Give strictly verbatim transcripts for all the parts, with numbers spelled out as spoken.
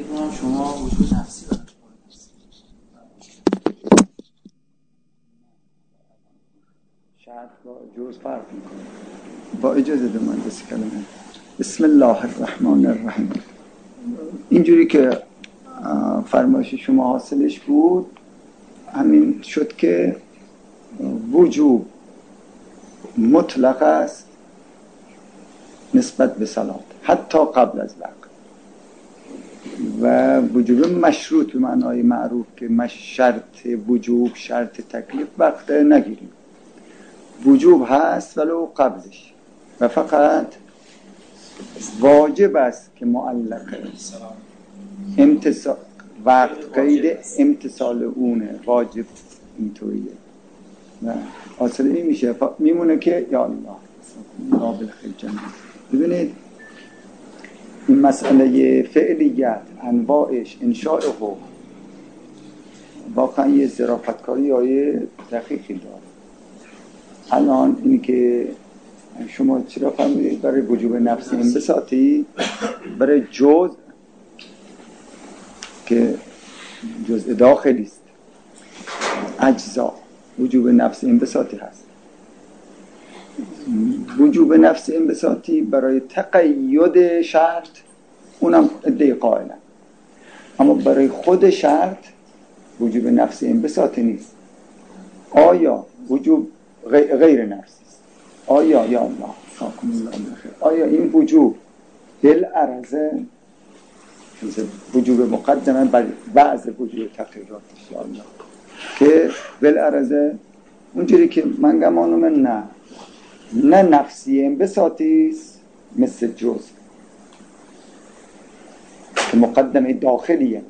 می‌کنم شما وجود نفسی دارید. شرط با جز فرق میکنه. با اجازه ده من دست کلمه بسم الله الرحمن الرحیم. اینجوری که فرمایش شما حاصلش بود همین شد که وجوب مطلق است نسبت به صلات حتی قبل از وقت، و وجوب مشروط به معنای معروف که شرط وجوب شرط تکلیف وقت نگیریم. وجوب هست ولو قبلش، و فقط واجب است که معلقه امتصال وقت قید امتصال اونه، واجب اینطوریه. و حاصل این میشه میمونه که یا الله الله بالخیر جنت. ببینید این مسئله فعلیت انواعش انشاء حکم واقعا یه ظرافتکاری یا یه دقیقی داره. الان اینی که شما چرا فهمیدید برای وجوب نفس انبساطی برای جز که جزء داخلی است اجزا وجوب نفس انبساطی هست. وجوب نفس انبساطی برای تقید شرط اونم ادعای قائلن، اما برای خود شرط وجوب نفس انبساطی نیست. آیا وجوب غیر نفسی است؟ آیا یا الله آیا این وجوب بالعرضه وجوب مقدمه بر بعض وجوب تقییداتش یا الله که بالعرضه اونجوری که من گمانم نه نه نفسی انبساطی است مثل جز که مقدمه داخلیه،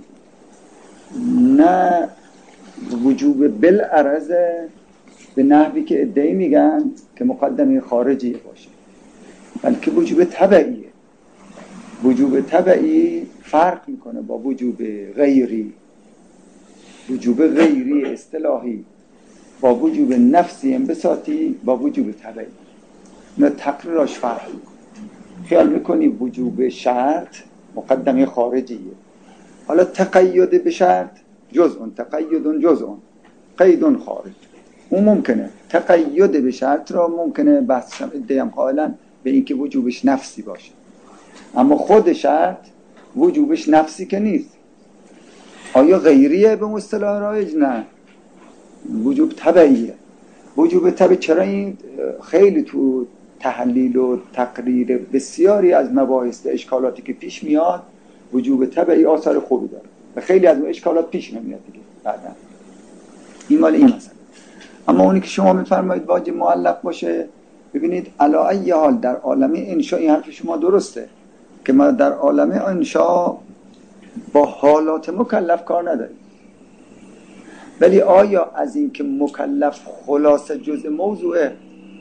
نه وجوب بالعرضه به نحوی که ادعی میگن که مقدمه خارجی باشه، بلکه وجوب تبعیه. وجوب تبعی فرق میکنه با وجوب غیری. وجوب غیری اصطلاحی با وجوب نفسی انبساطی با وجوب تبعی نه تقریراش فرق میکنه. خیال میکنی وجوب شرط مقدمه خارجیه، حالا تقید به شرط جزء تقید جزء قید خارج اون ممکنه. تقید به شرط را ممکنه بحثش هم ادعام قائلا به اینکه وجوبش نفسی باشه، اما خود شرط وجوبش نفسی که نیست. آیا غیریه به اصطلاح رایج؟ نه، وجوب تبعیه. وجوب تبع چرا این خیلی تو تحلیل و تقریر بسیاری از مباحث و اشکالاتی که پیش میاد وجوب تبعی آثار خوبی داره و خیلی از اون اشکالات پیش نمیاد دیگه بعدا. این مال این مثلا. اما اونی که شما میفرمایید واجب معلق باشه، ببینید علی ای حال در عالم انشاء این حرف شما درسته که ما در عالم انشاء با حالات مکلف کار نداریم، ولی آیا از این که مکلف خلاصه جزء موضوعه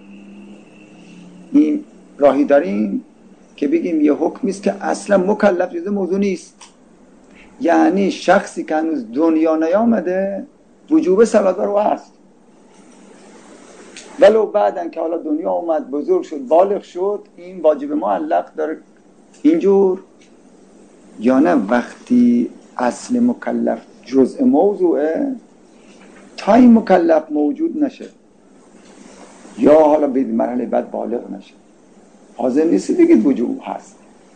این راهی داریم که بگیم یه حکمی است که اصلا مکلف جزء موضوع نیست؟ یعنی شخصی که هنوز دنیا نیامده وجوب صلات رو هست، ولو بعدن که حالا دنیا اومد بزرگ شد بالغ شد این واجب معلق داره اینجور، یا نه وقتی اصل مکلف جزء موضوعه تا این مکلف موجود نشه یا حالا به مرحله بعد بالغ نشه حاضر نیستی بگید وجوب هست.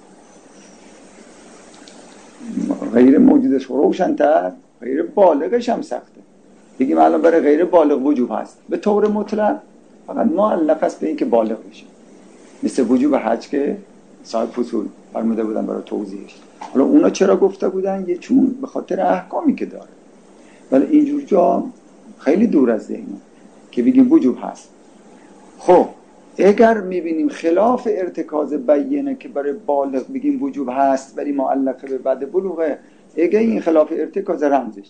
غیر موجودش روشن‌تر، غیر بالغش هم سخته. بگیم الان برای غیر بالغ وجوب هست به طور مطلق، فقط معلق است به این که بالغ بشه، مثل وجوب حج که صاحب فصول فرموده بودن برای توضیحش. حالا اونا چرا گفته بودن؟ یه چون به خاطر احکامی که داره، ولی اینجور جا خیلی دور از ذهنه که بگیم وجوب هست. خب اگر میبینیم خلاف ارتکاز بیینه که برای بالغ بگیم وجوب هست ولی معلقه به بعد بلوغه، اگر این خلاف ارتکاز رمزش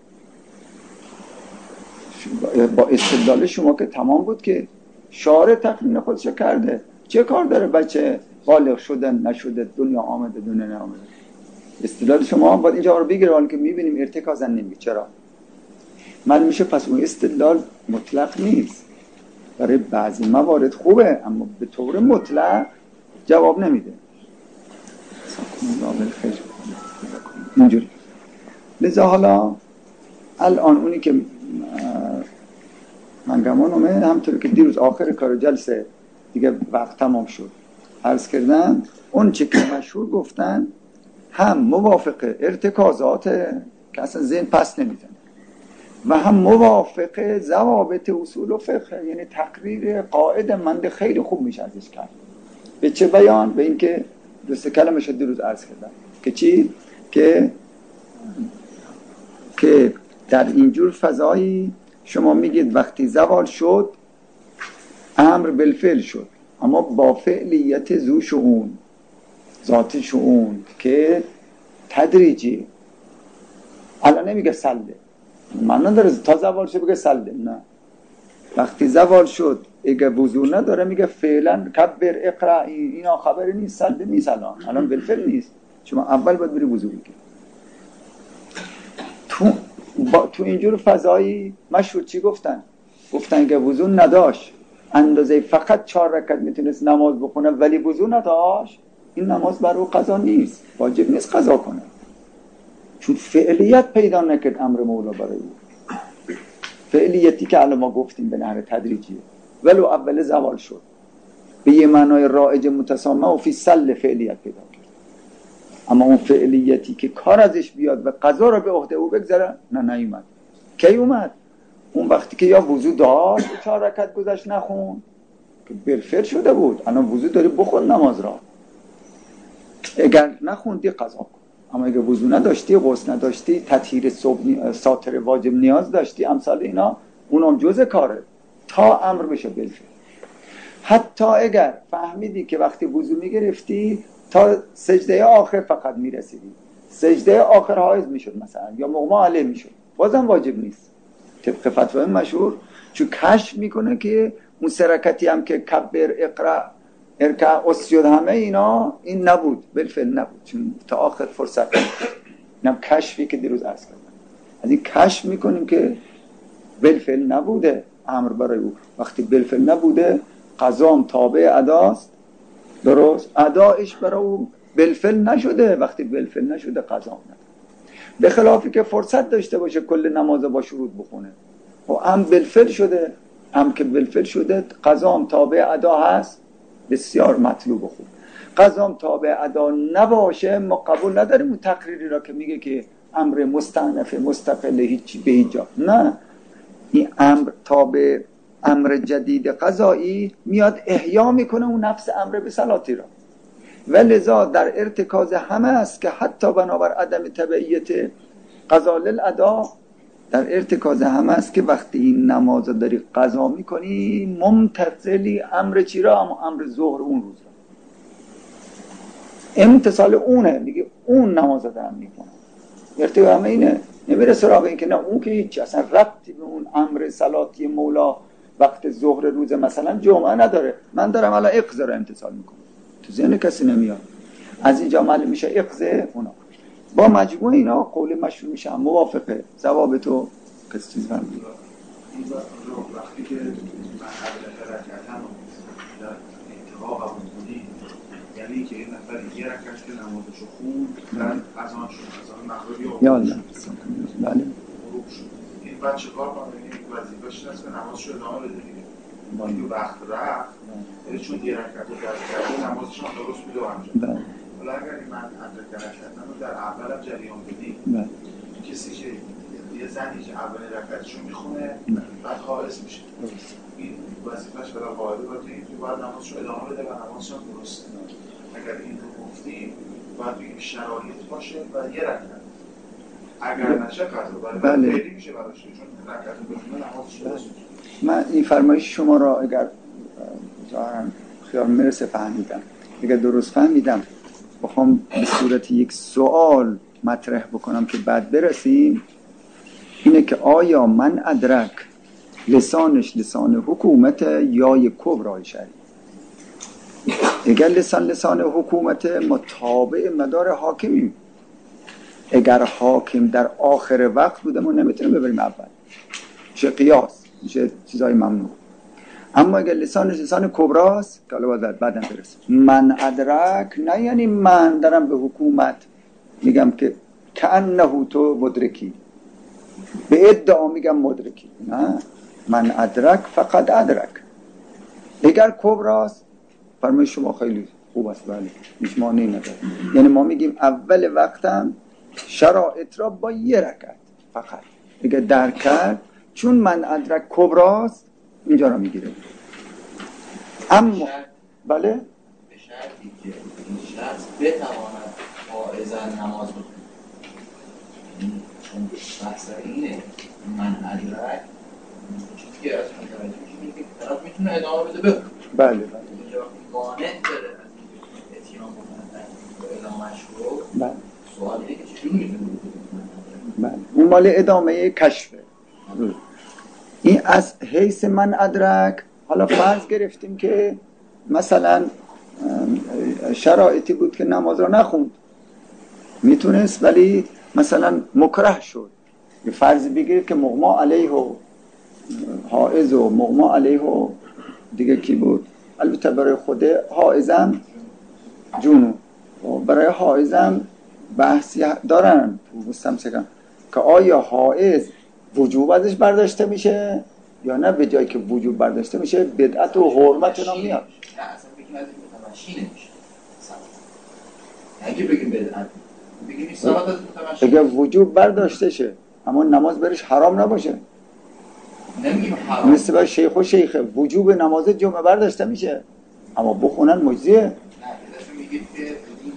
با استدلال شما که تمام بود که شارع تقنین خودش کرده، چه کار داره بچه بالغ شدن نشده دنیا آمده دنیا نآمده؟ استدلال شما باید اینجا رو بگیره، حالا که میبینیم ارتکازن نمیگه. چرا؟ معلوم میشه پس اون استدلال مطلق نیست، برای بعضی موارد خوبه اما به طور مطلق جواب نمیده. اینجوری. لذا حالا الان اونی که من گمانمه همطور که دیروز آخر کار جلسه دیگه وقت تمام شد عرض کردن، اون چه که مشهور گفتن هم موافق ارتکازات که اصلا ذهن پس نمیزنه و هم موافق ضوابط اصول و فقه، یعنی تقریر قاعد مند خیلی خوب میشه ازش کرد. به چه بیان؟ به این که دو سه کلمه شد دیروز عرض کردم که چی؟ که که در اینجور فضایی شما میگید وقتی زوال شد امر بالفعل شد، اما با فعلیت ذو شؤون، ذات شؤون که تدریجی. الان نمیگه سلده، معنا داره تا زوال شد بگه سلده، نه. وقتی زوال شد اگه وضو نداره میگه فعلا کبر اقرا، اینا خبری نیست، سلده نیست، الان الان بالفعل نیست، شما اول باید بری وضو بگیری. تو با تو اینجور فضایی مشهور چی گفتن؟ گفتن که وضو نداشت، اندازه فقط چهار رکعت میتونست نماز بخونه ولی وضو نداشت، این نماز برای قضا نیست، واجب نیست قضا کنه، چون فعلیت پیدا نکرد امر مولا برای او. فعلیتی که الان ما گفتیم به نحو تدریجیه، ولو اول زوال شد به یه معنای رائج متسامح و فی سل فعلیت پیدا کرد، اما اون فعلیتی که کار ازش بیاد و قضا رو به عهده او بگذاره نه نیومد. کی اومد؟ اون وقتی که یا وضو داشت چهار رکعت گذشت نخون که بالفعل شده بود، الان وضو داری بخون نماز را، اگر نخوندی قضا کن. اما اگر وضو نداشتی، غسل نداشتی، تطهیر صبح ساتر واجب نیاز داشتی، امثال اینا، اونم جزء کاره تا امر بشه بالفعل. حتی اگر فهمیدی که وقتی وضو میگرفتی تا سجده آخر فقط میرسیدی، سجده آخر حائز میشد مثلا یا مغما علیه میشد، بازم واجب نیست طبق فتوای مشهور، چون کشف میکنه که اون سرکتی هم که کبر اقرا ارکع اسجد همه اینا این نبود، بالفعل نبود، چون تا آخر فرصت اینم کشفی که دیروز عرض کردم. از این کشف میکنیم که بالفعل نبوده امر برای او. وقتی بالفعل نبوده قضام تابع اداست، درست، ادایش برای او بالفعل نشده، وقتی بالفعل نشده قضا نداره. به خلافی که فرصت داشته باشه کل نماز با شروط بخونه و هم بالفعل شده، هم که بالفعل شده قضام تابع ادا هست، بسیار مطلوب خوب. قضام تابع ادا نباشه ما قبول نداریم اون تقریری را که میگه که امر مستأنف مستقل هیچی به هیچ جا، نه، این امر تابع امر جدید قضایی میاد احیا میکنه اون نفس امر به صلاتی را، ولذا در ارتکاز همه است که حتی بنابر عدم تبعیت قضا للادا در ارتکاز همه است که وقتی این نماز داری قضا میکنی ممتثلی امر چی را؟ اما امر ظهر اون روز را، امتصال اونه، میگه اون نماز دارم میکنم، ارتکاز همه اینه، نمیره سراغ این که نه اون که هیچی، اصلا ربطی به اون امر صلاتی مولا وقت ظهر روز مثلا جمعه نداره، من دارم الان اقضا را امتصال میکنم، تو ذهن کسی نمیاد. از اینجا معلوم میشه اقضا اونا با مجموع اینا قول مشروع میشه موافقه ضوابط و کسی چیز برمی این وقتی که من قبل حرکتم در انتقا قبول کنی، یعنی که این نفر یه رکعت که نمازشو خوند بعد اذان شد، اذان مغربی یا الله بله غروب شد، این بعد چه کار کنه؟ این وظیفه‌ش اینه که نمازشو ادامه بده دیگه، این وقت رفت چون یه رکعت رو درست کرده نمازش هم درست بوده و انجام. حالا اگر من ادرک رکعتم رو در اولم جریان بدیم، کسی که یه زنی که اولین رکعتشو میخونه بعد حائض میشه، این وظیفه‌اش برای قاعده باید این که باید نمازشو ادامه بده و نمازش هم درسته. اگر این رو گفتیم باید این شرایط باشه و یه رکعت، اگر نشه قضا باید خیلی میشه براش، چون رکعت رو بخونه نمازش درست میشه. من این فرمایش شما را اگر خیال میرسه فهمیدم، اگر درست فهمیدم بخوام به صورت یک سوال مطرح بکنم که بعد برسیم، اینه که آیا من ادرک لسانش لسان حکومت یا یک کبرای شریع؟ اگر لسان لسان حکومت مطابع مدار حاکمیم، اگر حاکم در آخر وقت بوده ما نمیتونیم ببریم اول، میشه قیاس، میشه چیزای ممنوع. اما اگر لسانش لسان کبراست که حالا باید بعدم برسیم، من ادرک نه یعنی من دارم به حکومت میگم که کأنه تو مدرکی، به ادعا میگم مدرکی، نه من ادرک فقط ادرک. اگر کبراست فرمای شما خیلی خوب است، بله هیچ مانعی نداره. یعنی ما میگیم اول وقتم شرایط را با یه رکعت فقط اگر درک کرد، چون من ادرک کبراست اینجا را میگیره. اما بله به شرطی که این شخص بتواند واعظا نماز بخونه، چون بحث اینه من ادرک چیزی که از متوجه میشیم که طرف میتونه ادامه بده بخونه. بله بله اینجا مانع داره از اتیان بکنن و ادامهش رو. بله سوال اینه که چجور میتونه بکنه؟ بله اون مال ادامه کشفه. این از حیث من ادرک. حالا فرض گرفتیم که مثلا شرایطی بود که نماز را نخوند، میتونست ولی مثلا مکره شد. یه فرض بگیرید که مغما علیه و حائز و مغما علیه و دیگه کی بود، البته برای خود حائزم جونو و برای حائزم بحثی دارن تو مستمسکن که آیا حائز وجوب ازش برداشته میشه یا نه، به جایی که وجوب برداشته میشه بدعت و حرمت اینا میاد. نه اصلا بگیم از این متمشی نمیشه. اگه بگیم بدعت بگیم این صلات از متمشی، اگه وجوب برداشته شه اما نماز برش حرام نباشه، نمیگیم حرام. مثل با شیخ و شیخه وجوب نماز جمعه برداشته میشه اما بخونن مجزیه. نه میگیم که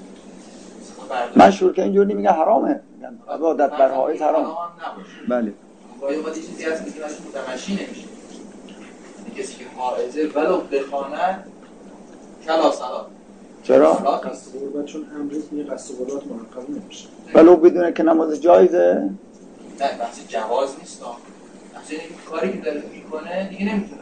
مشهور که اینجوری میگه حرامه، میگن عبادت بر حائز حرام. بله باید باید چیزی هست که اصلا متمشی نمیشه. کسی که حائزه ولو بخواند کلا صلات. چرا؟ قصد قربت چون امروز میگه قصد قربت منعقد نمیشه. ولو بدونه که نماز جایزه؟ نه بحث جواز نیست. بحث اینه که کاری که داره میکنه دیگه نمیتونه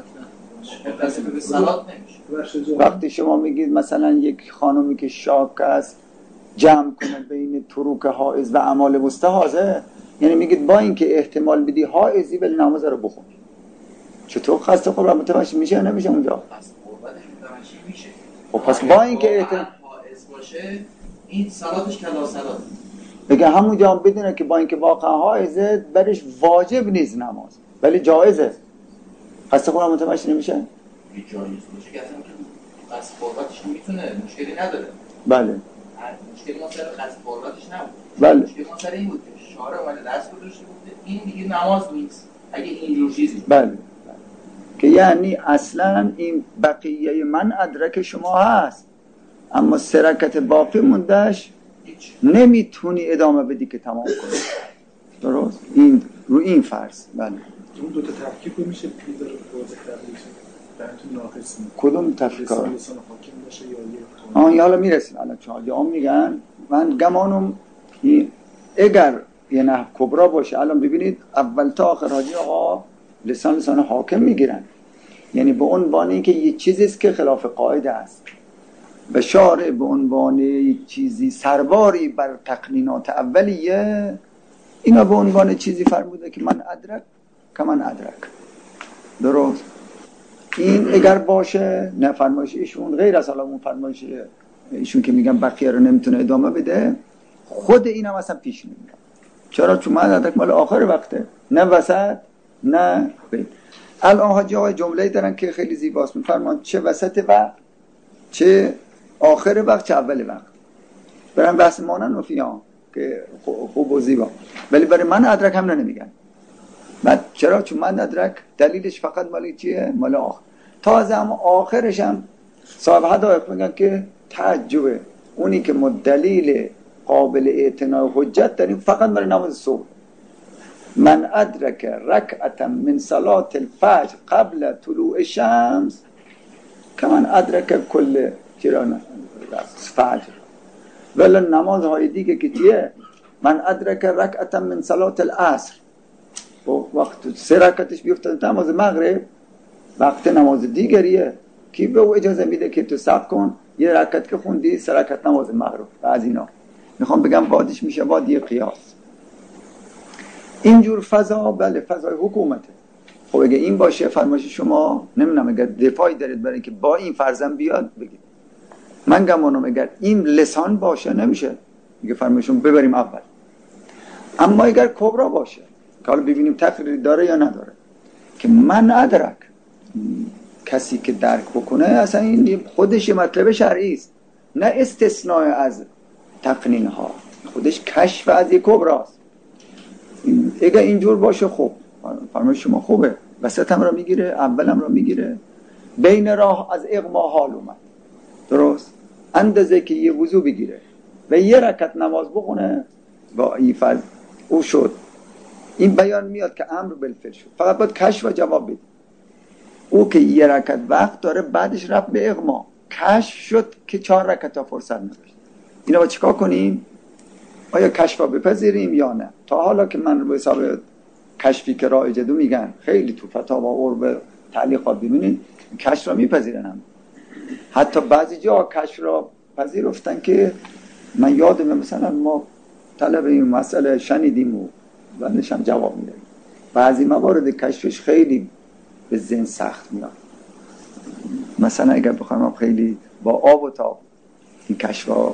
متصل به صلات نمیشه. وقتی شما میگید مثلا یک خانومی که شاک است جمع کنه بین تروک حائز و اعمال مستحاضه، یعنی میگید با اینکه احتمال بدی حائزی ولی نماز رو بخون. چطور قصد قربت متمشی میشه نمیشه اونجا؟ قصد قربتش متمشی میشه. خب پس با اینکه احتمال حائز باشه این صلاتش کلا صلات. بگه همونجا هم بدونه که با اینکه واقعا حائزه برش واجب نیست نماز ولی جایزه، قصد قربت متمشی نمیشه؟ جایز باشه که اصلا که قصد قربتش میتونه مشکلی نداره. بله مشکل ما سر قصد قربتش نبود. بله مشکل ما سر این بود که شارع اومده دست گذاشته بود این دیگه نماز نیست اگه اینجور چیزی. بله, بله. که یعنی اصلا این بقیه من ادرک شما هست اما سرکت باقی موندهش نمیتونی ادامه بدی که تمام کنی. درست؟ این رو این فرض. بله اون دو تا تفکیک میشه پیدر واضح تر میشه. براتون ناقص میشه. کدوم تفکیک؟ لسان حاکم باشه یا یک آن حالا میرسیم. الان چهار جام میگن من گمانم اگر یه نه کبرا باشه. الان ببینید اول تا آخر حاجی آقا لسان لسان حاکم میگیرن، یعنی به عنوان اینکه یه چیزی است که خلاف قاعده است و شارع به عنوان یه چیزی سرباری بر تقنینات اولیه اینا به عنوان چیزی فرموده که من ادرک که من ادرک. درست؟ این اگر باشه نه فرمایش ایشون غیر از حالا اون فرمایش ایشون که میگن بقیه رو نمیتونه ادامه بده، خود اینم اصلا پیش نمیاد. چرا؟ چون من ادرک مال آخر وقته، نه وسط نه بین. الان حاجی آقای جمله دارن که خیلی زیباست، میفرمان چه وسط وقت چه آخر وقت چه اول وقت. برن بحث مانن و فیان که خوب و زیبا، ولی برای من ادرک هم نمیگن. بعد چرا؟ چون من ادرک دلیلش فقط مال چیه؟ مال آخر. تازه هم آخرش هم صاحب حدایق میگن که تعجبه اونی که دلیل قابل اعتناع حجت داریم فقط برای نماز صبح. من ادرک رکعتا من صلاة الفجر قبل طلوع الشمس کمن ادرک کل چرا فجر. ولی نماز های دیگه که چیه؟ من ادرک رکعتا من صلاة العصر وقت سه رکعتش بیفتد نماز مغرب وقت نماز دیگریه، کی به او اجازه میده که تو صبر کن یه رکعت که خوندی سه رکعت نماز مغرب؟ و از اینا میخوام بگم بادش میشه باد یه قیاس. اینجور فضا بله فضای حکومته. خب اگه این باشه فرمایش شما نمیدونم اگر دفاعی دارید برای که با این فرضم بیاد بگید. من گمانم اگر این لسان باشه نمیشه میگه فرمایشون ببریم اول اما اگر کبرا باشه که حالا ببینیم تقریری داره یا نداره که من ادرک، کسی که درک بکنه، اصلا این خودش مطلب شرعی است، نه استثناء از تقنین ها، خودش کشف از یک کبراست. اگر اینجور باشه خب فرمایش شما خوبه، وسط هم را میگیره، اول هم را میگیره، بین راه از اغما حال اومد، درست اندازه که یه وضو بگیره و یه رکعت نماز بخونه با این فرض او شد. این بیان میاد که امر بالفعل شد، فقط باید کشف و جواب بده. او که یه رکعت وقت داره، بعدش رفت به اغما، کشف شد که چهار رکعت ها فرصت نداشت. اینا با چیکار کنیم؟ آیا کشف را بپذیریم یا نه؟ تا حالا که من به حساب کشفی که رایجه دو میگن، خیلی تو فتاوا و عرب تعلیقات ببینید کشف را میپذیرن هم. حتی بعضی جا کشف را پذیرفتن که من یادم مثلا ما طلب این مسئله شنیدیم و بعدش هم جواب میدیم. بعضی موارد کشفش خیلی به ذهن سخت میاد. مثلا اگر بخوام خیلی با آب و تاب این کشف را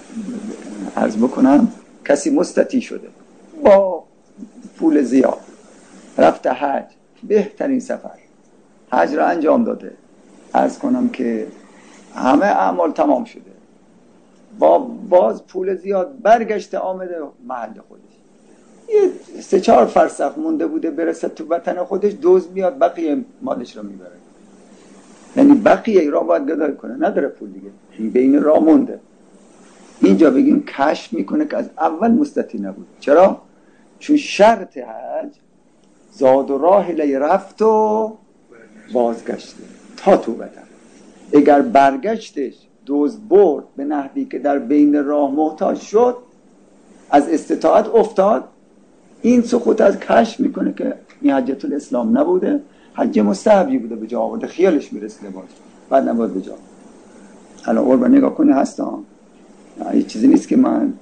عرض بکنم، کسی مستطیع شده با پول زیاد رفته حج، بهترین سفر حج را انجام داده، عرض کنم که همه اعمال تمام شده، با باز پول زیاد برگشته آمده محل خودش، یه سه چهار فرسخ مونده بوده برسه تو وطن خودش، دوز میاد بقیه مالش را میبره. یعنی بقیه را باید گدای کنه، نداره پول دیگه، این بین را مونده. اینجا بگیم کشف میکنه که از اول مستطیع نبود. چرا؟ چون شرط حج زاد و راحله رفت و بازگشته تا تو وطن. اگر برگشتش دوز برد به نحوی که در بین راه محتاج شد، از استطاعت افتاد، این سقوط از کشف میکنه که این حجت الاسلام نبوده، حج مستحبی بوده، به جا آورده، خیالش میرسه باشه، بعد نباید به جا. الان قربا نگاه کنی هستم، هیچ چیزی نیست که من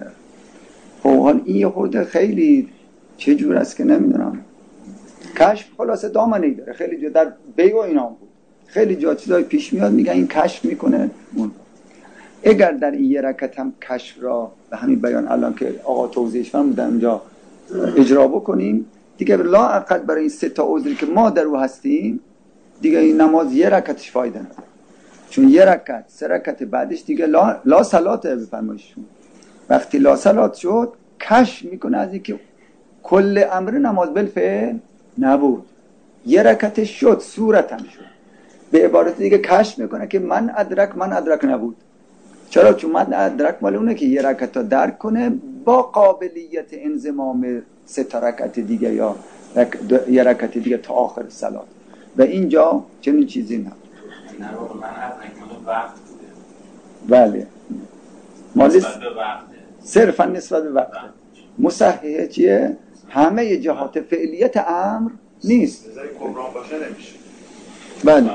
حال این خود خیلی چه جور است که نمیدونم. کشف خلاصه دامنه‌ای داره، خیلی جا در بیع و اینا بود، خیلی جا چیزای پیش میاد میگن این کشف میکنه. اگر در این یه رکعت هم کشف را به همین بیان الان که آقا توضیحش فرمودن اونجا اجرا بکنیم، دیگه لا اقل برای این سه تا عذری که ما در او هستیم دیگه این نماز یه رکعتش فایده نداره، چون یه رکعت سه رکعت بعدش دیگه لا, لا صلاته بفرمایشون. وقتی لا صلات شد کشف میکنه از اینکه کل امر نماز بالفعل نبود، یه رکعتش شد، صورتم شد. به عبارت دیگه کشف میکنه که من ادرک من ادرک نبود. چرا؟ چون من ادرک مال اونه که یه رکعت رو درک کنه با قابلیت انضمام سه تا رکعت دیگه یا رک... یه رکعت دیگه تا آخر صلات. و اینجا چنین چیزی نبود. نه بابا من ادرک مال وقت بوده. بله مال نسبت به وقته، صرفا نسبت به وقته. مصححه چیه؟ همه جهات فعلیت امر نیست. نظری کبران باشه نمیشه. بله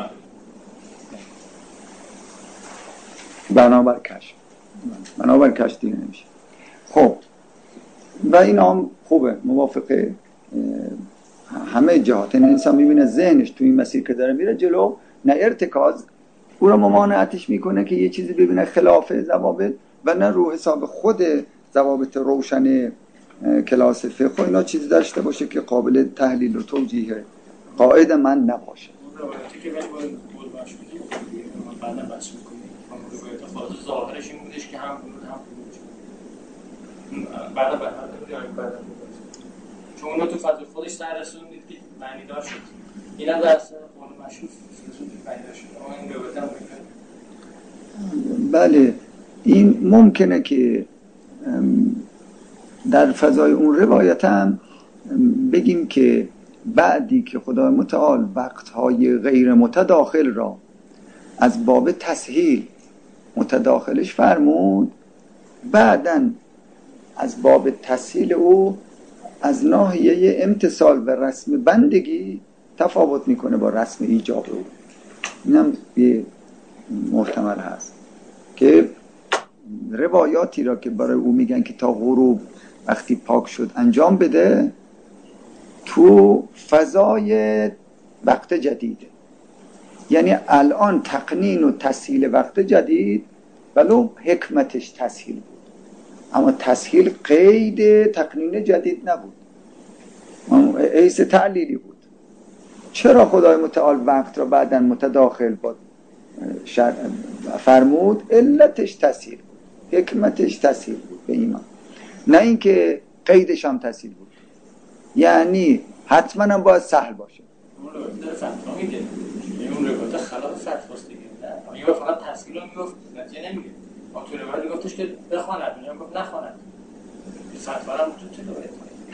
بنابر کشف بنابر کشف دیگه نمیشه. خب و این هم خوبه، موافقه همه جهات. این انسان میبینه ذهنش تو این مسیر که داره میره جلو، نه ارتکاز او را ممانعتش میکنه که یه چیزی ببینه خلاف ضوابط، و نه رو حساب خود ضوابط روشن کلاس فقه اینا چیزی داشته باشه که قابل تحلیل و توجیه قاعده من نباشه. روایتی که ولی باید بود مشروطی من بعدا بحث میکنیم. روایت خاص ظاهرش این بودش که هم بود هم بود. بعدا بعدا بعدا چون اونا تو فضل خودش در رسوندید که معنی دار شد. این هم در اصلا قول مشروط رسوندی پیدا شد. اما این روایت هم بکنیم. بله این ممکنه که در فضای اون روایت هم بگیم که بعدی که خدای متعال وقتهای غیر متداخل را از باب تسهیل متداخلش فرمود، بعدن از باب تسهیل او از ناحیه امتصال و رسم بندگی تفاوت میکنه با رسم ایجاب او. اینم یه محتمل هست که روایاتی را که برای او میگن که تا غروب وقتی پاک شد انجام بده، تو فضای وقت جدیده. یعنی الان تقنین و تسهیل وقت جدید ولو حکمتش تسهیل بود، اما تسهیل قید تقنین جدید نبود، حیث تعلیلی بود. چرا خدای متعال وقت را بعداً متداخل با فرمود؟ علتش تسهیل بود، حکمتش تسهیل بود به ایمان، نه اینکه قیدش هم تسهیل بود. یعنی حتما هم باید سهل باشه. اون روایت داره فتوا میگه، اون روایت خلاف فتواست دیگه. نه اون فقط تسهیل رو میگفت، نتیجه نمیگه. اون تو روایت میگفتش که بخواند، اون میگفت نخواند. فتوا هم تو چه روایت؟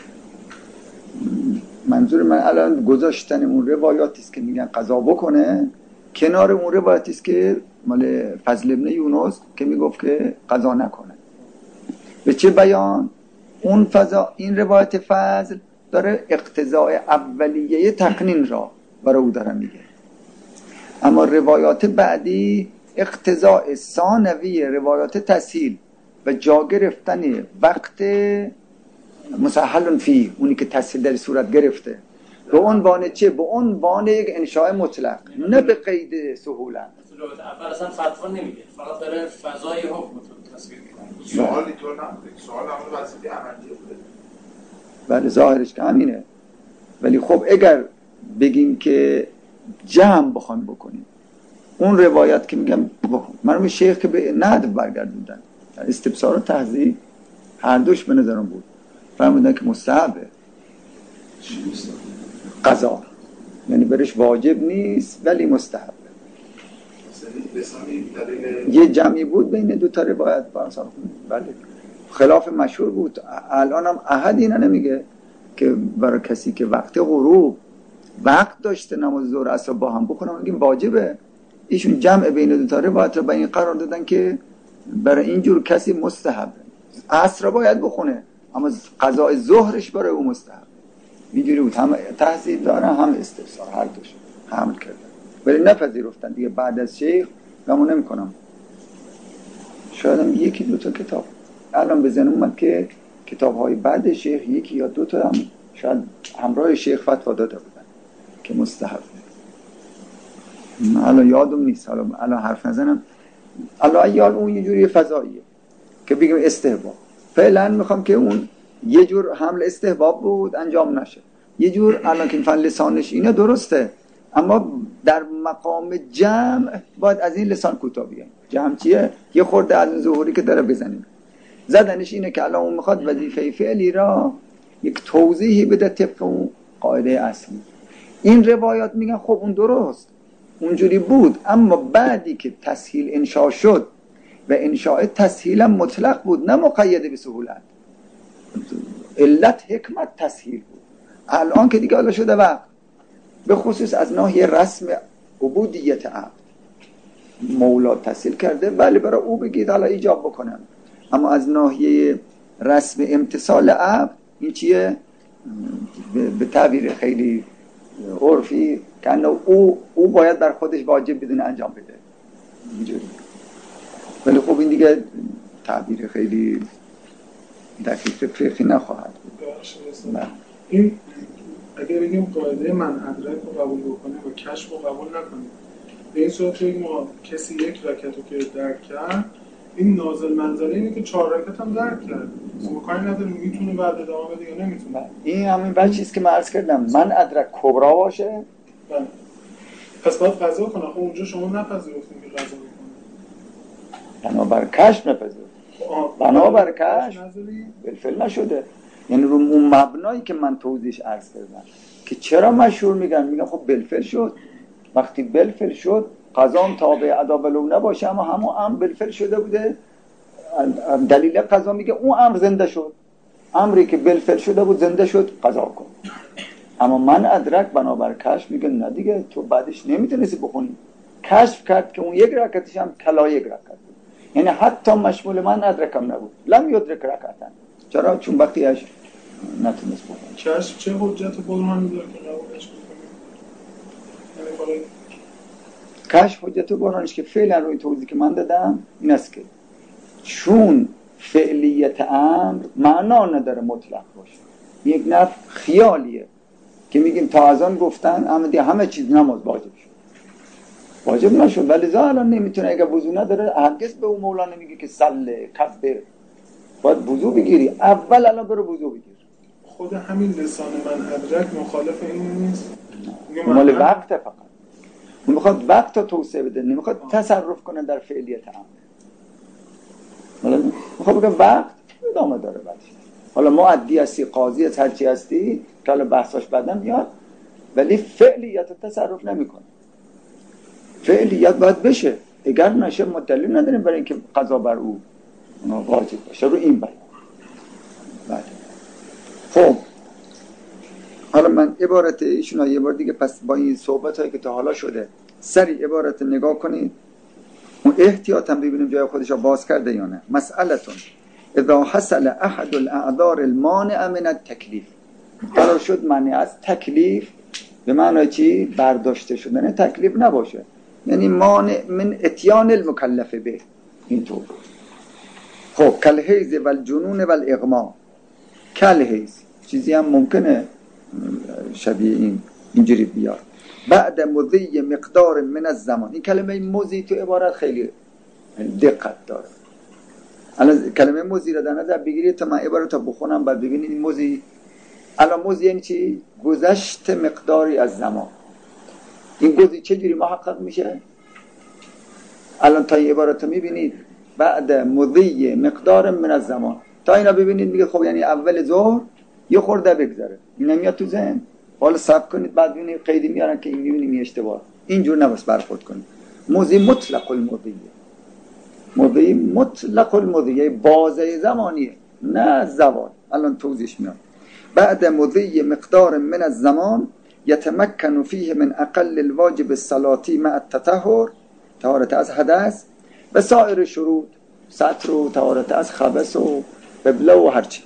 منظور من الان گذاشتن اون روایاتی است که میگن قضا بکنه کنار اون روایتی است که مال فضل ابن یونس که میگفت که قضا نکنه. به چه بیان؟ اون فضا این روایت فضل داره اقتضاء اولیه تقنین را برای او داره میگه، اما روایات بعدی اقتضاء ثانوی روایات تسهیل و جا گرفتن وقت مسهل فی، اونی که تسهیل در صورت گرفته، به عنوان چه؟ به عنوان یک انشاء مطلق، نه به قید سهولت. اول اصلا فتوا نمیگه، فقط داره فضای حکم رو تصویر میکنه. سوالی تو نبوده، سوال همون وظیفه عملی بوده. بله ظاهرش که همینه، ولی خب اگر بگیم که جمع بخوایم بکنیم اون روایت که میگم مرحوم شیخ که به ندب برگردوندن استبصار و تهذیب هر دوش به نظرم بود، فرمودن که مستحبه قضا، یعنی برش واجب نیست ولی مستحبه. یه جمعی بود بین دو تا روایت بارسان. بله خلاف مشهور بود. الان هم احد اینا نمیگه که برای کسی که وقت غروب وقت داشته نماز ظهر عصر با هم بخونم میگیم واجبه. ایشون جمع بین دو تا روایت رو به این قرار دادن که برای اینجور کسی مستحبه، عصر باید بخونه اما قضاء ظهرش برای او مستحب. اینجوری بود، هم تهذیب داره هم استفسار، هر دوش حمل کردن ولی نپذیرفتن دیگه. بعد از شیخ گمون نمی کنم شاید هم یکی دو تا کتاب الان بزن اومد که کتاب های بعد شیخ یکی یا دو تا هم شاید همراه شیخ فتوا داده بودن که مستحب. الان یادم نیست، الان الان حرف نزنم. الان یاد اون یه جوری فضاییه که بگیم استحباب. فعلا میخوام که اون یه جور حمل استحباب بود انجام نشه، یه جور الان که فن لسانش اینه درسته، اما در مقام جمع باید از این لسان کوتاه بیایم. جمع چیه؟ یه خورده از ظهوری که داره بزنیم. زدنش اینه که الان اون میخواد وظیفه فعلی را یک توضیحی بده طبق اون قاعده اصلی. این روایات میگن خب اون درست اونجوری بود، اما بعدی که تسهیل انشاء شد و انشاء تسهیل مطلق بود نه مقید به سهولت، علت حکمت تسهیل بود. الان که دیگه حالا شده وقت، به خصوص از ناحیه رسم عبودیت عبد مولا تسهیل کرده ولی برای او بگید حالا ایجاب بکنم، اما از ناحیه رسم امتصال عبد این چیه؟ به تعبیر خیلی عرفی که او او باید در خودش واجب بدون انجام بده اینجوری. ولی خب این دیگه تعبیر خیلی دقیق فقهی نخواهد بود. این اگر بگیم قاعده من ادرک رو قبول بکنیم و کشف رو قبول نکنیم، به این صورت که ما کسی یک رکعت رو که درک کرد، این نازل منزله اینه که چهار رکعت هم درک کرد، مکانی نداریم میتونه بعد ادامه بده یا نمیتونه. این همین بچه چیز که من عرض کردم من ادرک کبرا باشه. بله. پس باید قضا کنه. خب اونجا شما نپذیرفتیم که قضا بکنه، بنابر کشف نپذیرفتیم، بنابر کشف بالفعل نشده. یعنی رو اون مبنایی که من توضیحش عرض کردم که چرا مشهور میگن، میگن خب بالفعل شد. وقتی بالفعل شد قضا تابع ادا ولو نباشه اما همون امر بالفعل شده بوده، دلیل قضا میگه اون امر زنده شد، امری که بالفعل شده بود زنده شد قضا کن. اما من ادرک بنابر کشف میگه نه دیگه تو بعدش نمیتونستی بخونی، کشف کرد که اون یک رکعتش هم کلا یک رکعت بود، یعنی حتی مشمول من ادرکم نبود، لم یدرک رکعتن. چرا؟ چون بقیه‌اش نتونست بخونه. کشف چه حجت برهانی داره که قبولش بکنیم؟ کشف حجت برهانش که فعلا روی توضیح که من دادم این است که چون فعلیت امر معنا نداره مطلق باشه، یک نفع خیالیه که میگیم تا از آن گفتن اما دیگه همه چیز نماز واجب شد، واجب نشد ولی ظاهرا نمیتونه، اگه وضو نداره هرگز به اون مولا نمیگه که صله کبر، باید وضو بگیری. اول الان برو وضو بگیر. خود همین لسان من ادرک مخالف این نیست؟ مال وقت فقط. اون میخواد وقت رو توسعه بده، نمیخواد تصرف کنه در فعلیت امر. میخواد بگه وقت ادامه داره بعدش. حالا معدی هستی، قاضی هستی، هرچی هستی که حالا بحثاش بعدم میاد، ولی فعلیت رو تصرف نمیکنه. فعلیت باید بشه. اگر نشه ما دلیل نداریم برای اینکه قضا بر او واجب باشه. رو این بیان. بله. خب حالا من عبارت ایشون یه بار دیگه پس با این صحبت هایی که تا حالا شده سری عبارت نگاه کنید، اون احتیاط هم ببینیم جای خودش رو باز کرده یا نه. مسئلتون اذا حصل احد الاعذار المانع من التکلیف، قرار شد معنی از تکلیف به معنی چی؟ برداشته شدن تکلیف نباشه، یعنی مانع من اتیان المکلف به اینطور. خب کالحیض والجنون والاغما، کالحیض چیزی هم ممکنه شبیه این اینجوری بیاد. بعد مضی مقدار من الزمان، این کلمه مضی تو عبارت خیلی دقت داره. الان کلمه مضی رو در نظر بگیرید تا من عبارت رو بخونم بعد ببینید این مضی الان مضی یعنی چی؟ گذشت مقداری از زمان. این گذی چجوری محقق میشه؟ الان تا این عبارت رو میبینید بعد مضی مقدار من الزمان تا اینا ببینید میگه خب یعنی اول ظهر یه خورده بگذره. این نمیاد تو ذهن؟ حالا صبر کنید بعد ببینید قیدی میارن که این میبینیم اشتباه. اینجور نباید برخورد کنید. مضی مطلق المضی، مضی مطلق المضی بازه زمانیه نه زوال. الان توضیحش میاد. بعد مضی مقدار من الزمان یتمکن فیه من اقل الواجب الصلاتی مع التطهر، طهارت از حدث، و سایر شروط، سطر و طهارت از خبث و قبله و هرچی.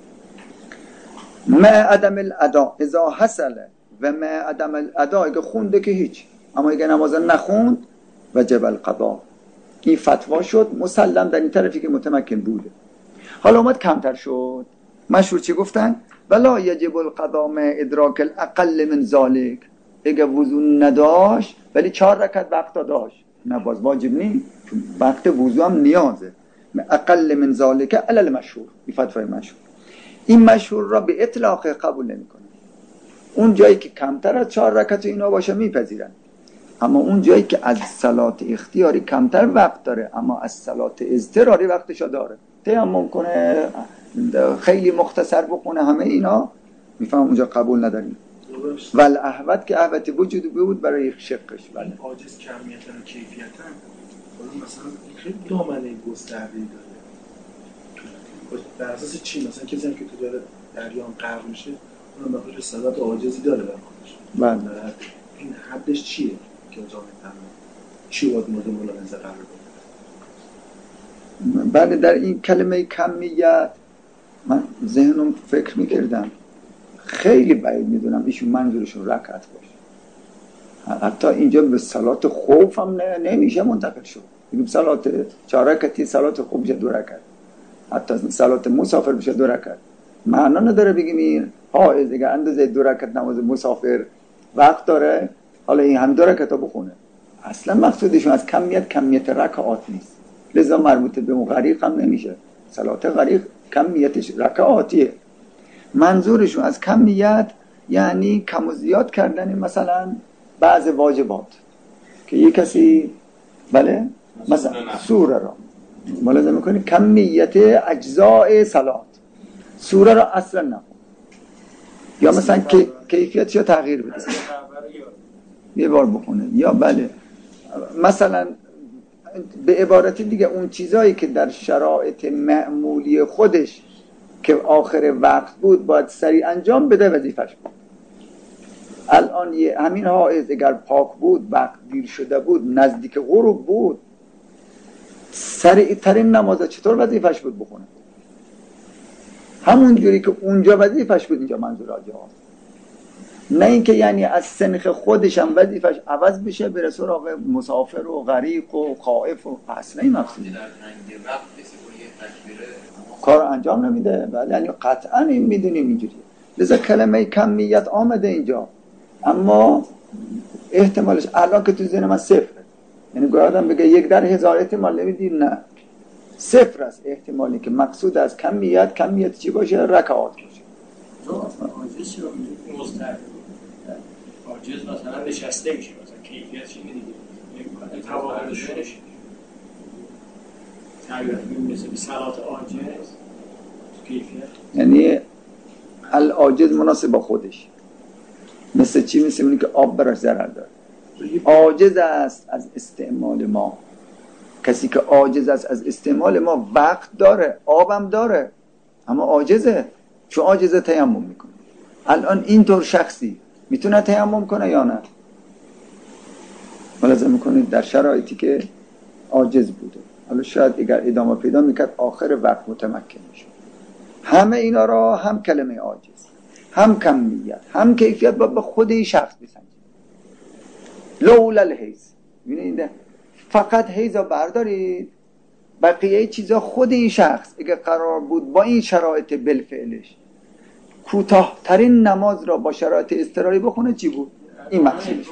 ما عدم الاداء اذا حصل و ما عدم الاداء اگه خونده که هیچ، اما اگه نماز نخوند وجب القضاء. این فتوا شد مسلم در این طرفی که متمکن بوده. حالا اومد کمتر شد. مشهور چی گفتن؟ ولا یجب القضاء ما ادراک الاقل من ذالک، اگه وضو نداشت ولی چهار رکعت وقت داشت نه باز واجب نیست، وقت وضو هم نیازه. اقل من ذالک علی المشهور، این فتوای مشهور. این مشهور را به اطلاق قبول نمی‌کنه. اون جایی که کمتر از چهار رکعت اینا باشه میپذیرن، اما اون جایی که از صلات اختیاری کمتر وقت داره اما از صلات اضطراری وقتشو داره، تیمم کنه خیلی مختصر بخونه، همه اینا میفهم اونجا قبول نداریم. ول احوت که احوت وجود بود برای شقش. بله عاجز کمیتن و کیفیتن. حالا مثلا خیلی دامنه گسترده‌ای داره. بر اساس چی؟ مثلا کسی هم که تو داره دریام غرق میشه اون مقدار صلات عاجزی داره در خودش. بله. این حدش چیه که جامعه تمام چی باید مورد ملاحظه قرار بده؟ بله در این کلمه کمیت من ذهنم فکر میکردم خیلی بعید میدونم ایشون منظورشون رکعت باشه. حتی اینجا به صلات خوف هم نمیشه منتقل شد. بگیم صلات چهار رکعتی صلات خوف بشه دو رکعت، حتی صلات مسافر بشه دو رکعت. معنا نداره بگیم این حائض اگه اندازه دو رکعت نماز مسافر وقت داره حالا این هم دو رکعت بخونه. اصلا مقصودشون از کمیت کمیت رکعات نیست، لذا مربوط به غریق هم نمیشه. صلات غریق کمیتش رکعاتیه. منظورشون از کمیت یعنی کم و زیاد کردن مثلا بعض واجبات که یک کسی بله مثلا سوره را ملاحظه میکنی کمیت اجزاء صلات، سوره را اصلا نخون یا مثلا کیفیتش رو تغییر بده یه بار بخونه یا بله مثلا به عبارت دیگه اون چیزایی که در شرایط معمولی خودش که آخر وقت بود باید سریع انجام بده وظیفش بود. الان یه همین حائض اگر پاک بود وقت دیر شده بود نزدیک غروب بود سریع ترین نماز چطور وظیفش بود بخونه؟ همون جوری که اونجا وظیفش بود اینجا منظور آجا، نه اینکه یعنی از سنخ خودش هم وظیفش عوض بشه بره سراغ مسافر و غریق و خائف و اصلا این مقصودی کار انجام نمیده. بله یعنی قطعا این میدونیم اینجوریه. لذا کلمه کمیت آمده اینجا اما احتمالش الان که تو ذهن من صفره، یعنی گویا آدم بگه یک در هزار احتمال نمیدیم، نه صفر است احتمالی که مقصود از کمیت کمیت چی باشه؟ رکعات باشه. تو عاجز شو مستر عاجز مثلا نشسته میشه، مثلا کیفیتش اینه دیگه، توانش نشه تعبیر مثل صلات عاجز کیفیت، یعنی العاجز مناسب با خودش، مثل چی؟ مثل اونی که آب براش ضرر داره. عاجز است از استعمال ما. کسی که عاجز است از استعمال ما وقت داره، آبم داره، اما عاجزه. چون عاجزه تیمم میکنه. الان اینطور شخصی میتونه تیمم کنه یا نه؟ ملاحظه میکنید در شرایطی که عاجز بوده، حالا شاید اگر ادامه پیدا میکرد آخر وقت متمکن میشه. همه اینا را هم کلمه عاجز، هم کمیت، هم کیفیت با به خود این شخص بسنجید. لولا الحیز، ببینید فقط حیزا بردارید، بقیه چیزا خود این شخص اگر قرار بود با این شرایط بالفعلش کوتاه ترین نماز را با شرایط اضطراری بخونه چی بود؟ این مقصودش.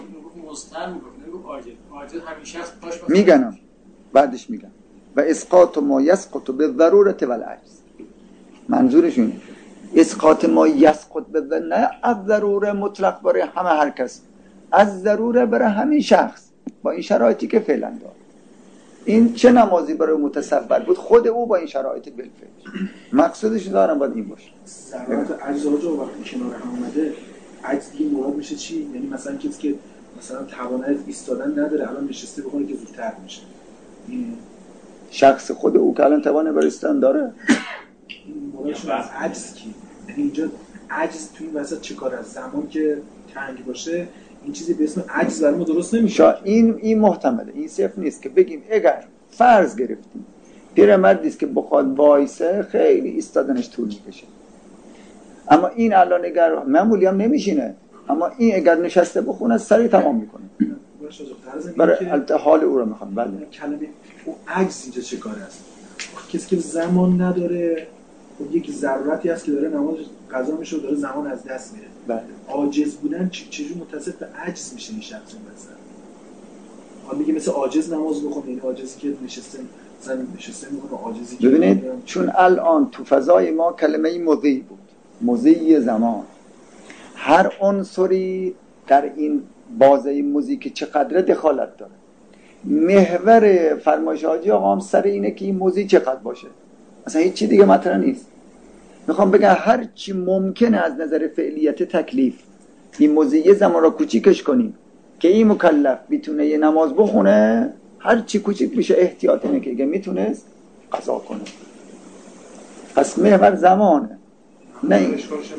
میگنم بعدش میگم و اسقاط ما یسقط به ضرورت و العجز. منظورشون اسقاط ما یسقط به ضرورت، نه از ضروره مطلق برای همه هر کس، از ضروره برای همین شخص با این شرایطی که فعلا داره. این چه نمازی برای متصور بود؟ خود او با این شرایط بالفعل. مقصودش دارم باید این باشه. ضرورت عجز آجا وقتی کنار هم اومده، عجز دیگه مراد میشه چی؟ یعنی مثلا کسی که مثلا توانایی ایستادن نداره الان نشسته بکنه که زودتر میشه. این شخص خود او که الان توانایی برای ایستادن داره. این مرادش از عجز کی؟ یعنی اینجا عجز توی این وسط چه کار است؟ زمان که تنگ باشه این چیزی به اسم عجز برای ما درست نمیشه. این این محتمله، این صرف نیست که بگیم اگر فرض گرفتیم پیرمردی است که بخواد وایسه خیلی ایستادنش طول میکشه، اما این الان اگر معمولی هم نمیشینه، اما این اگر نشسته بخونه سریع تمام میکنه. برای حال او رو میخوام. بله کلمه اون عجز اینجا چه کار است؟ کسی که زمان نداره، خب یک ضرورتی هست که داره نماز قضا میشه و داره زمان از دست میره. بله. عاجز بودن چجور متصف به عجز میشه این شخص مثلا؟ حالا میگه مثل عاجز نماز بخونه، یعنی عاجزی که نشسته مثلا نشسته میکنه، عاجزی که ببینید چون الان تو فضای ما کلمه مضی بود، مضی زمان. هر عنصری در این بازه موزیک چقدر دخالت داره. محور فرمایش حاجی آقا هم سر اینه که این موزیک چقدر باشه، اصلا هیچ چی دیگه مطرح نیست. میخوام بگم هر چی ممکنه از نظر فعلیت تکلیف این موزیک زمان را کوچیکش کنیم که این مکلف بتونه یه نماز بخونه، هر چی کوچیک بشه احتیاط اینه که اگه میتونست قضا کنه. پس محور زمانه، نه این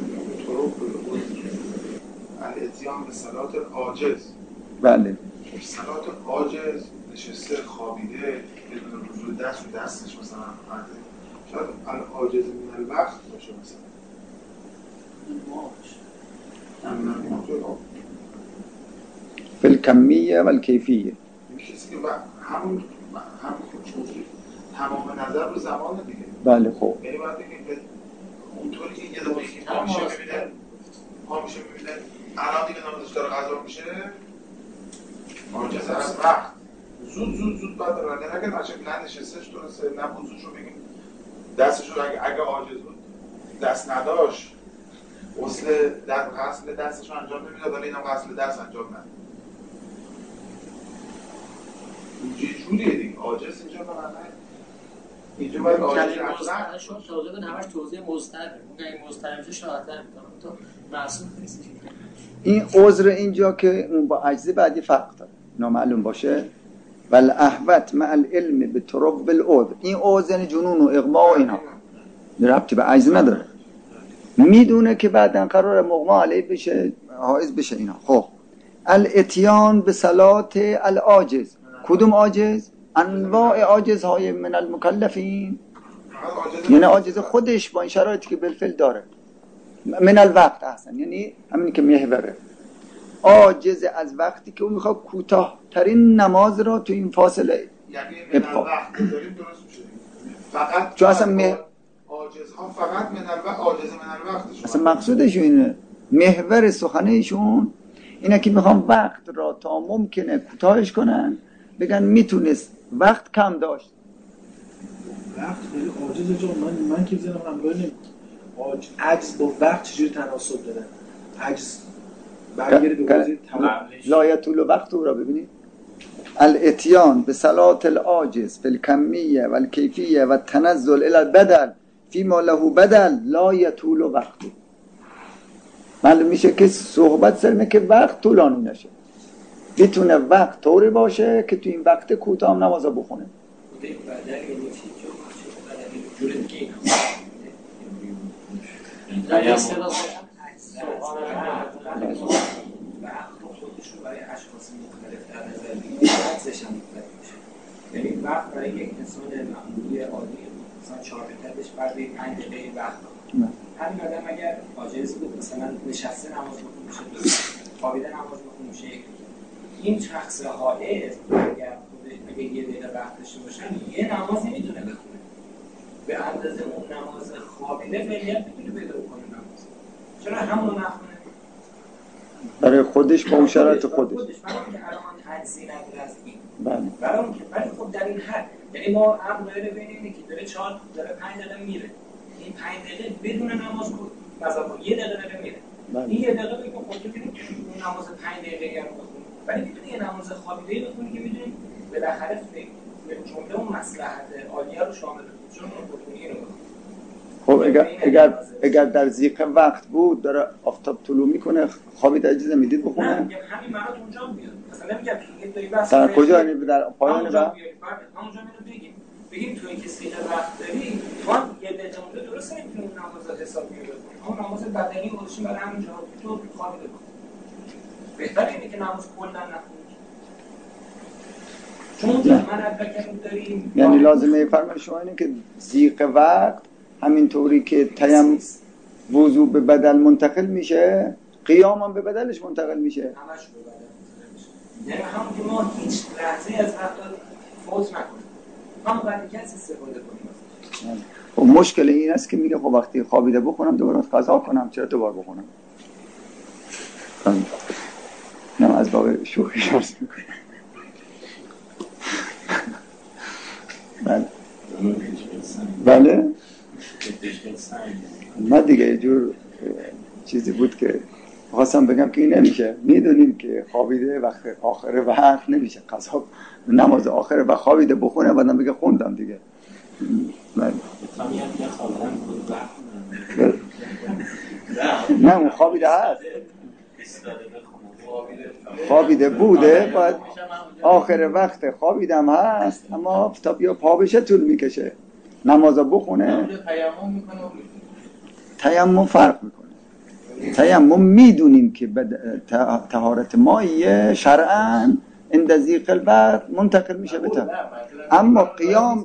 الاتیان به صلات عاجز. بله صلات عاجز نشسته خوابیده بدون رجوع دست و دستش مثلا شاید العاجز من الوقت باشه، مثلا فی الکمیه و الکیفیه. این کسی که همون همون تمام نظر رو زمان دیگه. بله خب یعنی باید بگیم اونطوری که یه دفعه که پا میشه میبینه پا میشه میبینه الان دیگه نمازش داره قضا میشه، عاجز از وقت زود زود زود باید برنده نگه نشه نه نشستش درسته نه بوزوش رو بگیم دستش رو اگه, اگه عاجز بود دست نداشت غسل غسل دستش رو انجام نمیداد، ولی اینم غسل دست انجام نداد. اینجا جوریه دیگه عاجز اینجا برنده اینجا باید عاجز مستقل شد توضیح بدن همش توضیح مستقل اون این مستقل میشه شاعتر میتونم تو معصوم نیست. این عذر اینجا که اون با عجز بعدی فرق داره نامعلوم باشه. ول احوت مع العلم به طرق بالعذر، این عذر یعنی جنون و اغما و اینا ربطی به عجز نداره، میدونه که بعدن قرار مغما علیه بشه حائز بشه اینا. خب الاتیان به صلات العاجز، کدوم عاجز؟ انواع عاجزهای من المکلفین، یعنی عاجز خودش با این شرایطی که بالفعل داره. من الوقت احسن، یعنی همینی که محوره، عاجز از وقتی که اون میخواد کوتاه ترین نماز را تو این فاصله یعنی من الوقت داریم درست میشه فقط چون اصلا مه... عاجزها فقط من الوقت عاجز من الوقتشون اصلا مقصودش اینه، محور سخنهشون اینه که میخوام وقت را تا ممکنه کوتاهش کنن، بگن میتونست وقت کم داشت وقت خیلی عاجزه جا. من من که ذهنم همراه نمی‌کنه. عاج عجز با وقت چجوری تناسب دادن؟ عجز برگرده به بازی لایطول وقت او را ببینید. الاتیان به صلات العاجز فی الکمیه و الکیفیه و تنزل الی البدل فی ما له بدل لا یطول وقت. معلوم میشه که صحبت سرمه که وقت طولانی نشه. بتونه وقت طوری باشه که تو این وقت کوتاه هم نماز بخونه. یعنی وقت برای یک انسان معمولی عادی مثلا چهار دقیقهش بعد پنج دقیقه وقت همین آدم اگر عاجز بود مثلا نشسته نماز بخونه میشه، خوابیده نماز بخونه میشه. این شخص حائز اگر خودش اگه یه دقیقه وقت داشته باشه یه نماز نمیتونه بخونه به اندازه اون نماز خوابیده فعلیت میتونه پیدا کنه نماز. چرا همون نخونه؟ برای خودش با اون شرایط خودش. برای اینکه الان تجزیه نداره از این. بله. برای اون که ولی خب در این حد یعنی ما هم داره ببینیم که داره چهار داره پنج دقیقه میره. این پنج دقیقه بدون نماز مثلا یه دقیقه داره میره. بله. این یه دقیقه بگیم خب تو ببین اون نماز پنج دقیقه رو بخونی. ولی میتونی یه نماز خوابیده بخونی که میدونی بالاخره به جمله اون مصلحت عالیه رو شامل کنه. چون اون اینو خب اگر اگر اگر در ضیق وقت بود داره آفتاب طلوع میکنه خوابید اجازه میدید بخونه؟ نه میگم همین مراد اونجا میاد. مثلا نمیگم که یه دایی بس در کجا یعنی در پایان وقت؟ همونجا میاد بگیم بگیم تو اینکه ضیق وقت داری تو هم یه دقیقه مونده درست نمیتونی اون نماز حساب میگیری. اون نماز بدنی خودشون برای همین جا تو خوابیده کن. بهتره اینه که نماز کلا نخونی. چون اونجا من ادبکم داریم یعنی لازمه فرمان شما اینه که ضیق وقت همینطوری که تیم وضو به بدل منتقل میشه قیام هم به بدلش منتقل میشه. همش به بدل منتقل میشه. یعنی همون که ما هیچ لحظه از وقت فوت نکنیم. هم برای کسی استفاده کنیم. خب مشکل این است که میگه خب وقتی خوابیده بخونم دوباره قضا کنم چرا دوباره بخونم؟ نه از باب شوخی شرس میکنم. بله بله نه دیگه یه جور چیزی بود که خواستم بگم که این نمیشه. میدونیم که خوابیده وقت آخر وقت نمیشه قضا نماز آخر وقت خوابیده بخونه بعدم بگه خوندم دیگه. بله نه اون خوابیده هست خوابیده بوده باید آخر وقت خوابیدم هست اما تا بیا پا بشه طول میکشه نمازا بخونه. تیمم فرق میکنه. تیمم میدونیم که طهارت مایه شرعاً عند ضیق الوقت منتقل میشه به تمام. اما قیام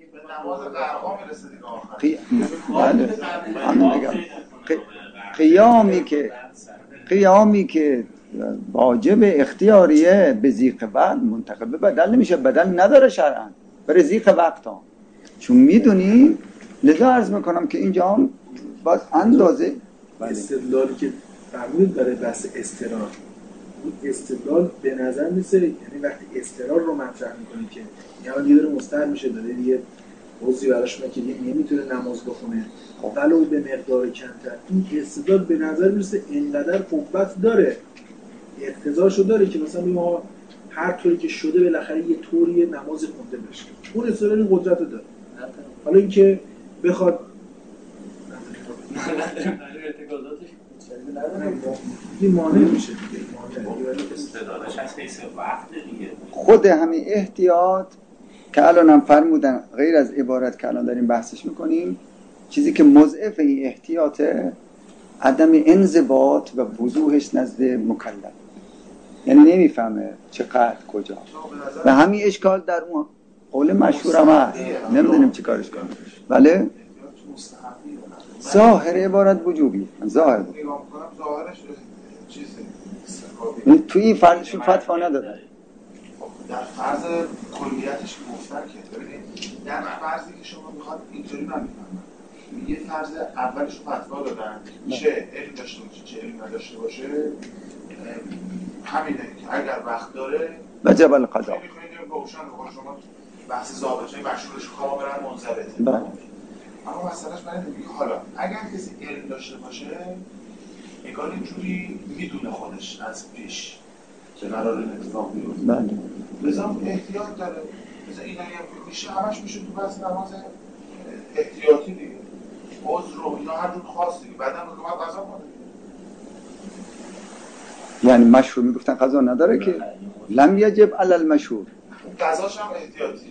قیامی که قیامی که واجب اختیاریه به ضیق وقت منتقل به بدل نمیشه. بدل نداره شرعاً برای ضیق وقت ها. چون میدونی لذا عرض میکنم که اینجا هم باز اندازه استدلالی که فرمودید برای بحث استقرار اون استدلال به نظر میسه. یعنی وقتی استقرار رو مطرح میکنی که یعنی دیگه داره مستحر میشه داره دیگه وضعی براش میگه که نمیتونه نماز بخونه ولو به مقدار کمتر. این استدلال به نظر میسه اینقدر قوت داره اقتضاشو داره که مثلا ما هر طوری که شده بالاخره یه طوری نماز خونده بشه. اون استدلال این قدرت رو داره. حالا اینکه بخواد این مانع میشه خود همین احتیاط که الان هم فرمودن غیر از عبارت که الان داریم بحثش میکنیم چیزی که مضعف این احتیاطه عدم انضباط و وضوحش نزد مکلف. یعنی نمیفهمه چقدر کجا و همین اشکال در اون قول مشهورم هست نمیدونیم چی کارش کنیم. بله ظاهر عبارت وجوبی ظاهر بود ظاهرش چیزه توی این فرضشون فتوا ندادن. در فرض کلیتش گفتن که ببینید در فرضی که شما میخواد اینطوری من میفهمم یه فرض اولش رو فتوا دادن چه علم داشته باشه چه علم نداشته باشه همینه که اگر وقت داره وجب القضا میخواید با اوشن بخواه شما بحث ضابطه مشهورش کاملا منضبطه. بله. اما مسئلهش برای میگه حالا اگر کسی علم داشته باشه انگار اینجوری میدونه خودش از پیش چه قرار این اتفاق بیفته. بله. لذا احتیاط داره. مثلا این اگه میشه همش میشه تو بحث نماز احتیاطی دیگه. عذر رو اینا هر جور خاص دیگه. بعدم میگه قضا کنه. یعنی مشهور میگفتن قضا نداره که لم یجب علی المشهور. قضاش هم احتیاطی.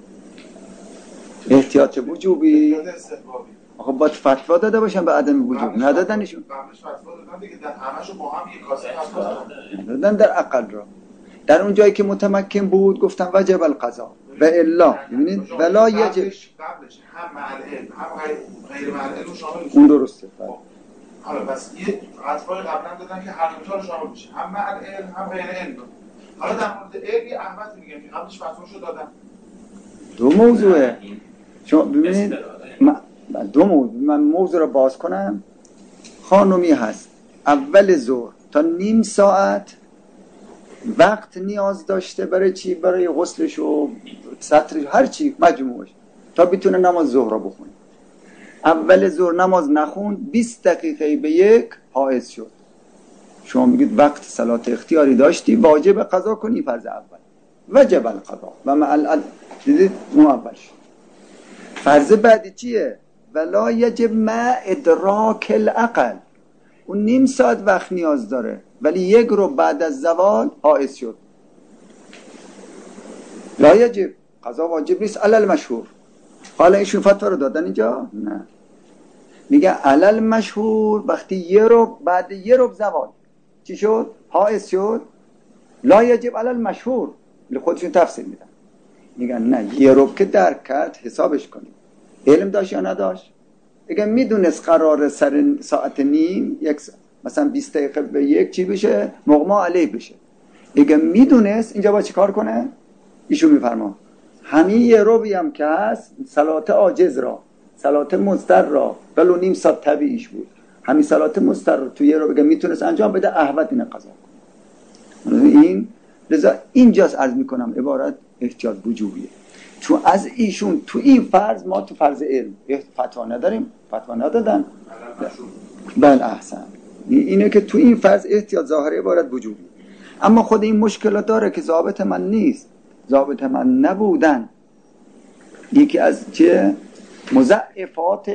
احتیاط وجوبی. احتیاط استحبابی. آخه باید فتوا داده باشن به عدم وجوب، ندادنشون. قبلش فتوا دادن دیگه، در همشو با هم یک کاسه فتوا دادن در اقل را. در اون جایی که متمکن بود گفتن وجب القضا و الا، ببینید ولا یجب. قبلش هم معلم هم غیر معلم شامل میشه. اون درسته. حالا پس یه فتوای قبلا دادن که هر دو تا رو شامل میشه، هم معلم هم غیر علم. حالا در مورد علم یه احمد میگم که قبلش فتواشو دادن. دو موضوعه. شما ببینید دو موضوع، من موضوع رو باز کنم. خانومی هست اول ظهر تا نیم ساعت وقت نیاز داشته برای چی؟ برای غسلش و سطرش هر چی مجموعش تا بتونه نماز ظهر رو بخونه. اول ظهر نماز نخون، بیست دقیقه به یک حائض شد. شما میگید وقت صلات اختیاری داشتی، واجب قضا کنی. فرض اول وجب القضا و مع العدل. دیدید اون اول شد. فرض بعدی چیه؟ ولا یجب مع ادراک العقل. اون نیم ساعت وقت نیاز داره ولی یک رو بعد از زوال حائض شد. لا یجب، قضا واجب نیست علی المشهور. حالا ایشون فتوا رو دادن اینجا؟ نه. میگه علی المشهور وقتی یه رو بعد یه رو زوال چی شد؟ حائض شد. لا یجب علی المشهور. خودشون تفسیر میدن. میگن نه، یه رو که درک کرد حسابش کنیم. علم داشت یا نداشت؟ اگه میدونست قرار سر ساعت نیم یک ساعت مثلا بیست دقیقه به یک چی بشه؟ مغما علیه بشه. اگه میدونست اینجا با چی کار کنه؟ ایشون میفرما همین یه رو بیم که هست صلات عاجز را، صلات مضطر را، ولو نیم ساعت طبیعیش بود، همین صلات مضطر رو تو یه رو بگه میتونست انجام بده، احوط این قضا کنه. این لذا اینجاست عرض میکنم عبارت احتیاط وجوبیه. چون از ایشون تو این فرض ما تو فرض علم فتوا نداریم، فتوا ندادن. بله احسن. اینه که تو این فرض احتیاط ظاهر عبارت وجوبی. اما خود این مشکلات داره که ضابط من نیست، ضابط من نبودن. یکی از چه مضاعفات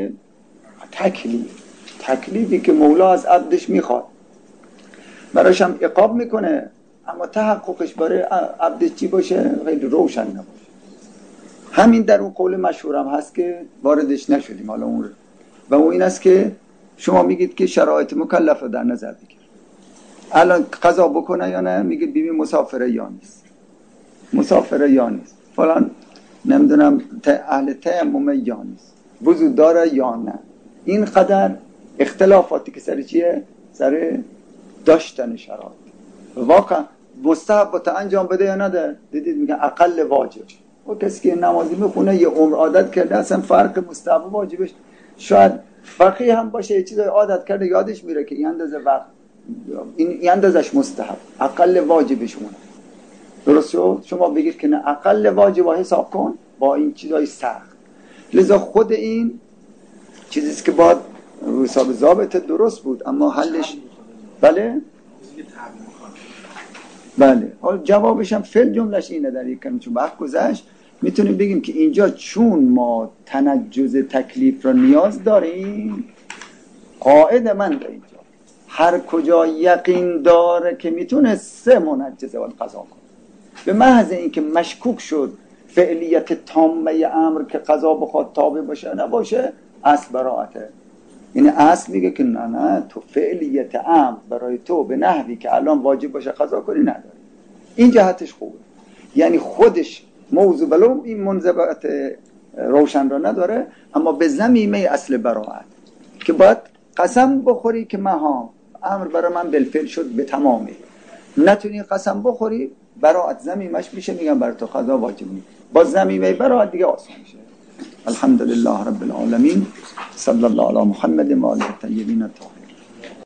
تکلیف، تکلیفی که مولا از عبدش میخواد براش هم عقاب میکنه، اما تحققش برای عبدش چی باشه؟ خیلی روشن نباشه. همین در اون قول مشهورم هست که واردش نشدیم حالا اون رو، و اون این است که شما میگید که شرایط مکلف رو در نظر بگیر. الان قضا بکنه یا نه؟ میگید بیبی مسافره یا نیست، مسافره یا نیست، فلان نمیدونم اهل تیمم یا نیست، وضو داره یا نه. این قدر اختلافاتی که سر چیه؟ سر داشتن شرایط. واقعا مستحب تا انجام بده یا نده؟ دیدید میگن اقل واجب. و کسی که نمازی میخونه یه عمر عادت کرده، اصلا فرق مستحب و واجبش شاید فقیه هم باشه، یه چیز عادت کرده یادش میره که این اندازه وقت، این اندازش مستحب، اقل واجبش اونه. درست شد؟ شما بگید که نه اقل واجب حساب کن با این چیزای سخت. لذا خود این چیزیست که باید حساب ضابط درست بود، اما حلش بله؟ بله. حالا جوابش هم فعل جملش اینه در یک کمی چون وقت گذشت میتونیم بگیم که اینجا چون ما تنجز تکلیف را نیاز داریم، قاعده من در اینجا هر کجا یقین داره که میتونه سه منجزه باید قضا کنه، به محض اینکه مشکوک شد فعلیت تامه امر که قضا بخواد تابع باشه نباشه، اصل براعته. یعنی اصل میگه که نه نه تو فعلیت امر برای تو به نحوی که الان واجب باشه قضا کنی نداری. این جهتش خوبه، یعنی خودش موضوع بلوم این منضبط روشن را نداره، اما به ضمیمه اصل براعت که باید قسم بخوری که مهام امر برای من بالفعل شد به تمامی، نتونی قسم بخوری براعت ضمیمش میشه میگن بر تو قضا واجب نیست، با ضمیمه براعت دیگه آسان میشه. الحمدلله رب العالمین، صلی الله علی محمد و آله الطیبین الطاهرین.